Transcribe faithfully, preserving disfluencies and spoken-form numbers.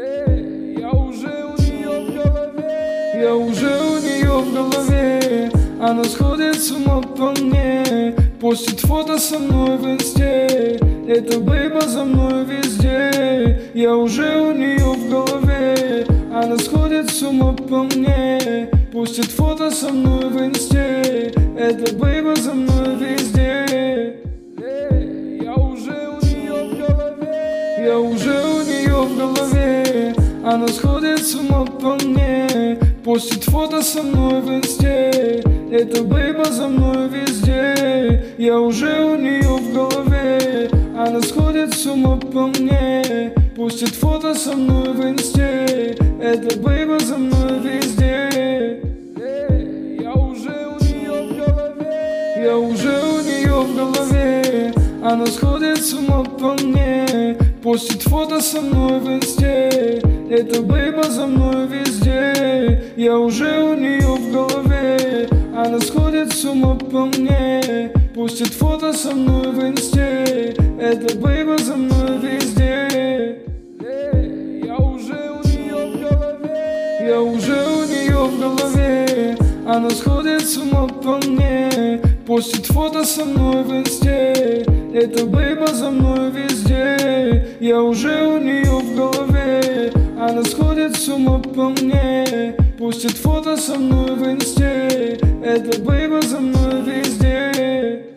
Я уже у нее в голове, я уже у нее в голове. Она сходит с ума по мне, постит фото со мной в инсте. Эта бейба за мной везде, я уже у нее в голове. Она сходит с ума по мне, постит фото со мной в инсте. Эта бейба за мной везде. Я уже у нее в голове, я уже у нее в голове. Она сходит с ума по мне, постит фото со мной в инсте. Эта бейба за мной везде, я уже у нее в голове. Она сходит с ума по мне, постит фото со мной в инсте. Эта бейба за мной везде. Я уже у нее в голове, я уже у нее в голове. Она сходит с ума по мне, постит фото со мной в инсте. Эта бейба за мной везде, я уже у нее в голове. Она сходит с ума по мне, постит фото со мной в инсте. Эта бейба за мной везде. Я уже у нее в голове, я уже у нее в голове. Она сходит с ума по мне, постит фото со мной в инсте. Эта бейба за мной везде, я уже у нее в голове. Она сходит с ума по мне, постит фото со мной в инсте. Эта бейба за мной везде.